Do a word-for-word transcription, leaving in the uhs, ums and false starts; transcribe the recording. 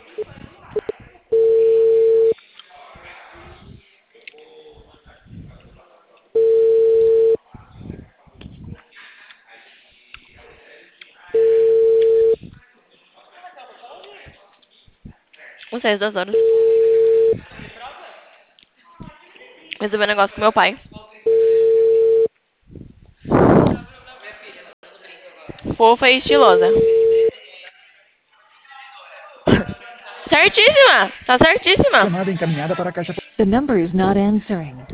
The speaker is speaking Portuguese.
Não sei, às duas horas. Resolver um negócio com meu pai. Fofa e estilosa. Certíssima! Tá certíssima! Chamada encaminhada para a caixa. The number is not answering.